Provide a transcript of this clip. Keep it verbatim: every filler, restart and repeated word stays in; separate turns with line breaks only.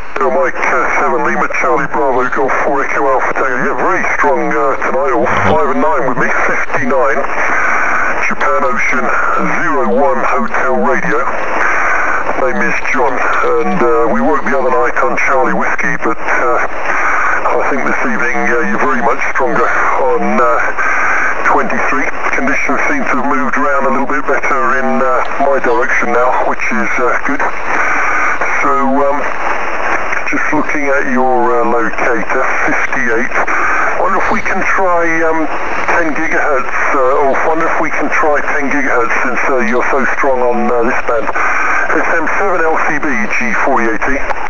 Uh, Mike uh, seven Lima Charlie Bravo Golf four Echo Alpha Tango. Yeah, very strong uh, tonight. All five and nine with me. fifty-nine. Japan Ocean zero one Hotel Radio. Name is John, and uh, we woke the other night on Charlie Whiskey, but uh, I think this evening uh, you're very much stronger on uh, twenty-three. Conditions seem to have moved around a little bit better in uh, my direction now, which is uh, good. So, um, just looking at your uh, locator, fifty-eight. Wonder if we can try um, ten gigahertz, uh, or wonder if we can try ten gigahertz since uh, you're so strong on uh, this band. S M seven L C B G forty-eight E.